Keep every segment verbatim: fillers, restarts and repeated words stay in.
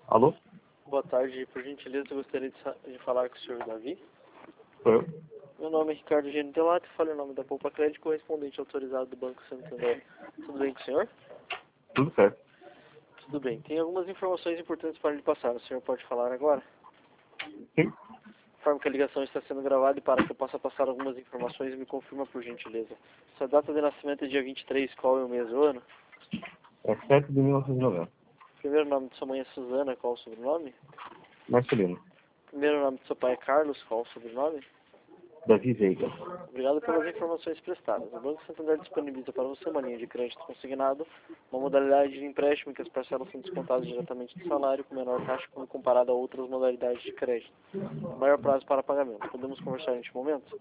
Alô? Boa tarde, por gentileza, eu gostaria de, sa- de falar com o senhor Davi. Sou eu? Meu nome é Ricardo Gênio Delato, falo em nome da Poupa Crédito, correspondente autorizado do Banco Santander. Tudo bem com o senhor? Tudo certo. Tudo bem. Tem algumas informações importantes para lhe passar. O senhor pode falar agora? Sim. Informo que a ligação está sendo gravada e para que eu possa passar algumas informações, me confirma por gentileza. Sua data de nascimento é dia vinte e três, qual é o mês ou ano? É sete de mil novecentos e noventa. Primeiro nome de sua mãe é Suzana, qual o sobrenome? Marcelino. Primeiro nome de seu pai é Carlos, qual o sobrenome? Davi Veiga. Obrigado pelas informações prestadas. O Banco Santander disponibiliza para você uma linha de crédito consignado, uma modalidade de empréstimo em que as parcelas são descontadas diretamente do salário, com menor taxa quando comparado a outras modalidades de crédito. Maior prazo para pagamento. Podemos conversar neste momento?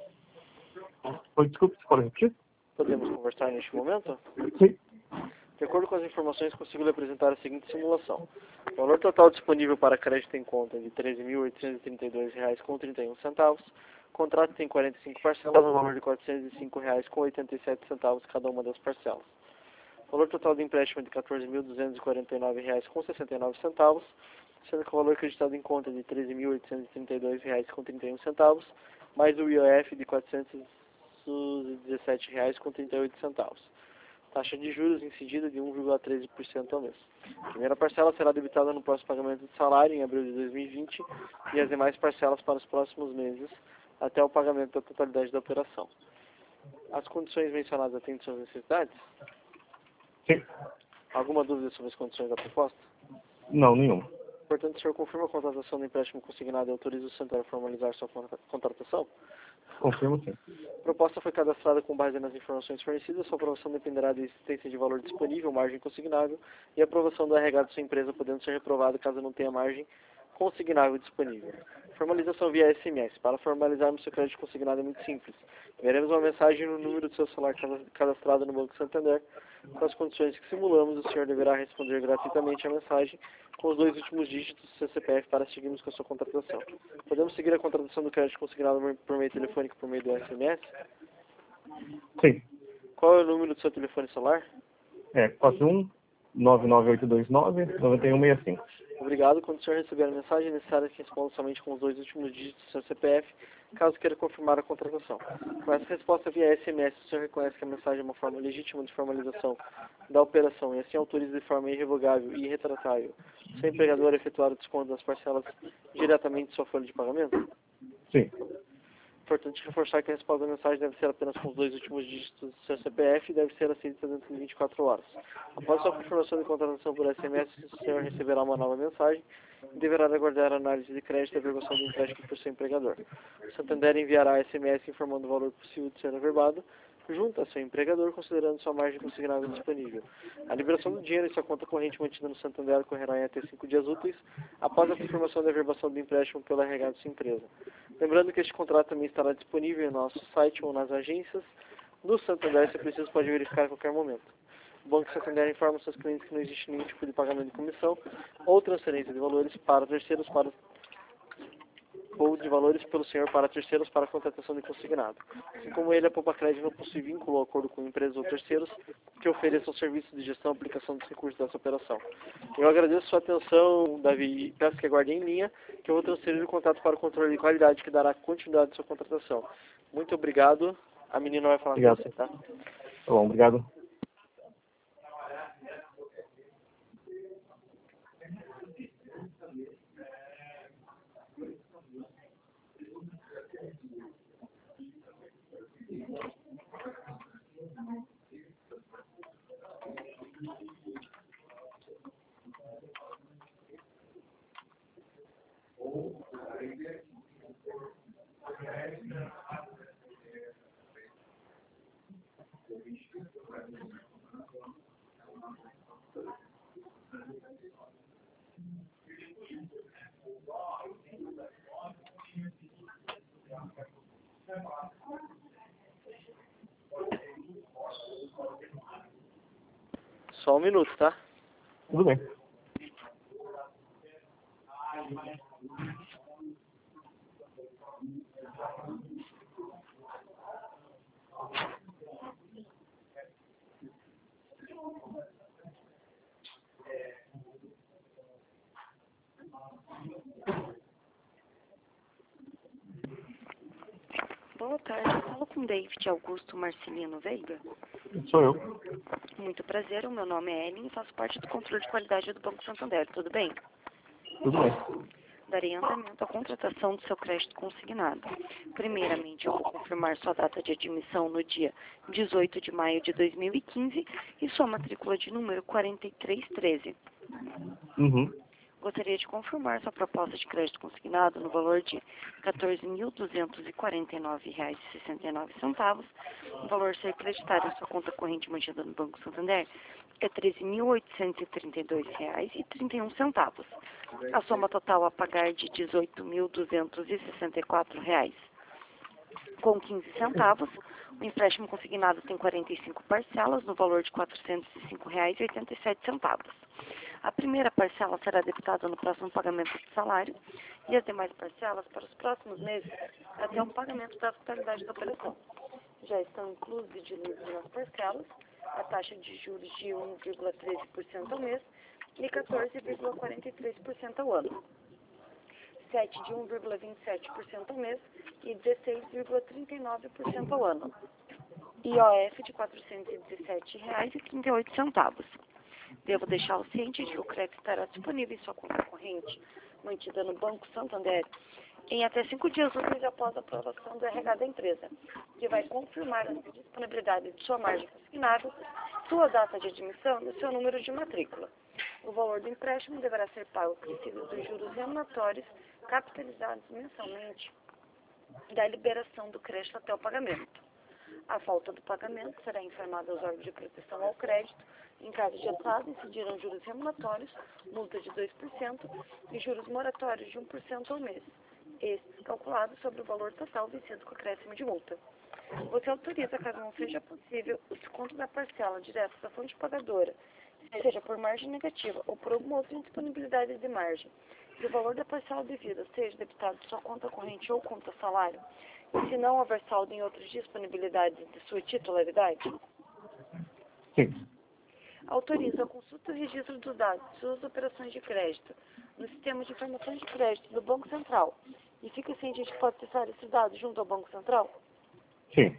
Oi, desculpe, você pode repetir? Podemos conversar neste momento? Sim. De acordo com as informações, consigo lhe apresentar a seguinte simulação. O valor total disponível para crédito em conta é de treze mil oitocentos e trinta e dois reais com trinta e um centavos. O contrato tem quarenta e cinco parcelas, no valor de quatrocentos e cinco reais com oitenta e sete centavos cada uma das parcelas. O valor total do empréstimo é de quatorze mil duzentos e quarenta e nove reais com sessenta e nove centavos, sendo que o valor acreditado em conta é de treze mil oitocentos e trinta e dois reais com trinta e um centavos, mais o I O F de quatrocentos e dezessete reais com trinta e oito centavos. Taxa de juros incidida de um vírgula treze por cento ao mês. A primeira parcela será debitada no próximo pagamento de salário, em abril de dois mil e vinte, e as demais parcelas para os próximos meses, até o pagamento da totalidade da operação. As condições mencionadas atendem suas necessidades? Sim. Alguma dúvida sobre as condições da proposta? Não, nenhuma. Portanto, o senhor confirma a contratação do empréstimo consignado e autoriza o Santander a formalizar sua contra- contratação? Confirmo sim. A proposta foi cadastrada com base nas informações fornecidas. Sua aprovação dependerá da existência de valor disponível, margem consignável, e a aprovação do R H de sua empresa, podendo ser reprovada caso não tenha margem consignável disponível. Formalização via S M S. Para formalizarmos seu crédito consignado é muito simples. Enviaremos uma mensagem no número do seu celular cadastrado no Banco Santander. Com as condições que simulamos, o senhor deverá responder gratuitamente a mensagem com os dois últimos dígitos do seu C P F para seguirmos com a sua contratação. Podemos seguir a contratação do crédito consignado por meio telefônico por meio do S M S? Sim. Qual é o número do seu telefone celular? É quatro um nove nove oito dois nove nove um seis cinco. Obrigado. Quando o senhor receber a mensagem, é necessário que responda somente com os dois últimos dígitos do seu C P F, caso queira confirmar a contratação. Com essa resposta via S M S, o senhor reconhece que a mensagem é uma forma legítima de formalização da operação e assim autoriza de forma irrevogável e irretratável seu empregador a efetuar o desconto das parcelas diretamente de sua folha de pagamento? Sim. Importante reforçar que a resposta da mensagem deve ser apenas com os dois últimos dígitos do seu C P F e deve ser aceita dentro de vinte e quatro horas. Após sua confirmação de contratação por S M S, o senhor receberá uma nova mensagem e deverá aguardar a análise de crédito e a averbação do empréstimo por seu empregador. O Santander enviará S M S informando o valor possível de ser averbado junto a seu empregador, considerando sua margem consignável disponível. A liberação do dinheiro em sua conta corrente mantida no Santander ocorrerá em até cinco dias úteis após a confirmação da averbação do empréstimo pelo R H de sua empresa. Lembrando que este contrato também estará disponível em nosso site ou nas agências do Santander, se preciso pode verificar a qualquer momento. O Banco Santander informa seus clientes que não existe nenhum tipo de pagamento de comissão ou transferência de valores para terceiros para ou de valores pelo senhor para terceiros para a contratação de consignado. Assim como ele, a Poupa Crédito não possui vínculo ou acordo com empresas ou terceiros que ofereçam serviços de gestão e aplicação dos recursos dessa operação. Eu agradeço sua atenção, Davi, e peço que aguarde em linha, que eu vou transferir o contato para o controle de qualidade que dará continuidade à sua contratação. Muito obrigado. A menina vai falar Obrigado. com você, tá? Tá bom, obrigado. Só um minuto, tá? Tudo bem. Boa tarde, eu falo com David Augusto Marcelino Veiga. Sou eu. Muito prazer, o meu nome é Ellen e faço parte do controle de qualidade do Banco Santander, tudo bem? Tudo bem. Darei andamento à contratação do seu crédito consignado. Primeiramente, eu vou confirmar sua data de admissão no dia dezoito de maio de dois mil e quinze e sua matrícula de número quarenta e três treze. Uhum. Gostaria de confirmar sua proposta de crédito consignado no valor de quatorze mil duzentos e quarenta e nove reais e sessenta e nove centavos. O valor a ser creditado em sua conta corrente mantida no Banco Santander é treze mil oitocentos e trinta e dois reais e trinta e um centavos. A soma total a pagar de dezoito mil duzentos e sessenta e quatro reais com quinze centavos. O empréstimo consignado tem quarenta e cinco parcelas no valor de quatrocentos e cinco reais e oitenta e sete centavos. A primeira parcela será debitada no próximo pagamento do salário e as demais parcelas para os próximos meses até o pagamento da totalidade da operação. Já estão inclusos e diluídos nas parcelas a taxa de juros de um vírgula treze por cento ao mês e quatorze vírgula quarenta e três por cento ao ano, sete de um vírgula vinte e sete por cento ao mês e dezesseis vírgula trinta e nove por cento ao ano. I O F de quatrocentos e dezessete reais e trinta e oito centavos. Devo deixá-lo ciente de que o crédito estará disponível em sua conta corrente, mantida no Banco Santander, em até cinco dias úteis após a aprovação do R H da empresa, que vai confirmar a disponibilidade de sua margem consignada, sua data de admissão e seu número de matrícula. O valor do empréstimo deverá ser pago acrescido dos juros remuneratórios capitalizados mensalmente da liberação do crédito até o pagamento. A falta do pagamento será informada aos órgãos de proteção ao crédito. Em caso de atraso, incidirão juros remuneratórios, multa de dois por cento e juros moratórios de um por cento ao mês, estes calculados sobre o valor total vencido com acréscimo de multa. Você autoriza, caso não seja possível, o desconto da parcela direto da fonte pagadora, seja por margem negativa ou por alguma outra indisponibilidade de margem, se o valor da parcela devida seja debitado de sua conta corrente ou conta salário, e se não houver saldo em outras disponibilidades de sua titularidade? Sim. Autoriza a consulta e registro dos dados de suas operações de crédito no sistema de informações de crédito do Banco Central e fica ciente de que pode acessar esses dados junto ao Banco Central? Sim.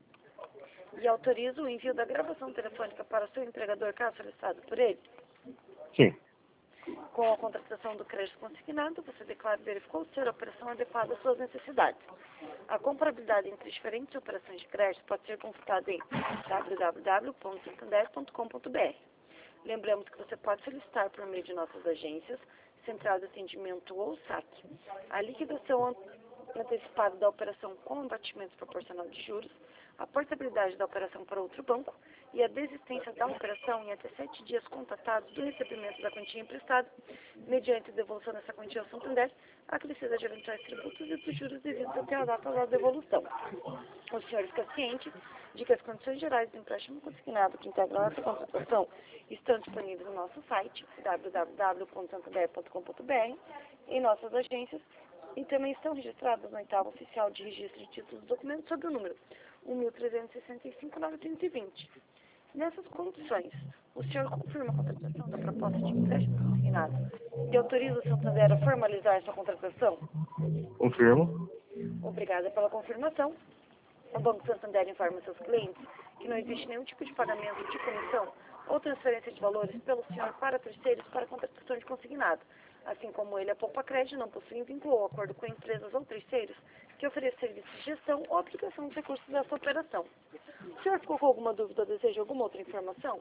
E autoriza o envio da gravação telefônica para o seu empregador caso solicitado por ele? Sim. Com a contratação do crédito consignado, você declara e verificou ser a operação adequada às suas necessidades. A comparabilidade entre diferentes operações de crédito pode ser consultada em w w w ponto santander ponto com ponto b r. Lembramos que você pode solicitar por meio de nossas agências, Central de Atendimento ou S A C, a liquidação antecipada da operação com abatimento proporcional de juros, a portabilidade da operação para outro banco e a desistência da operação em até sete dias contatados do recebimento da quantia emprestada, mediante devolução dessa quantia ao Santander, acrescida de eventuais tributos e dos juros devidos até a data da devolução. O senhor fica ciente de que as condições gerais do empréstimo consignado que integram essa contratação estão disponíveis no nosso site, w w w ponto santander ponto com ponto b r, em nossas agências, e também estão registradas no oitavo oficial de registro de títulos e documentos sob o número um mil trezentos e sessenta e cinco, novecentos e vinte. Nessas condições, o senhor confirma a contratação da proposta de empréstimo consignado e autoriza o Santander a formalizar sua contratação? Confirmo. Obrigada pela confirmação. O Banco Santander informa seus clientes que não existe nenhum tipo de pagamento de comissão ou transferência de valores pelo senhor para terceiros para a contratação de consignado. Assim como ele, a Poupa Crédito não possui vínculo ou acordo com empresas ou terceiros que ofereçam serviços de gestão ou aplicação dos recursos dessa operação. O senhor ficou com alguma dúvida ou deseja alguma outra informação?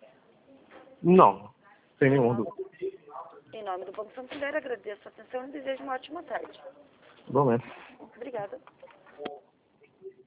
Não. Sem nenhuma dúvida. Em nome do Banco Santander, agradeço a atenção e desejo uma ótima tarde. Igualmente. Obrigada.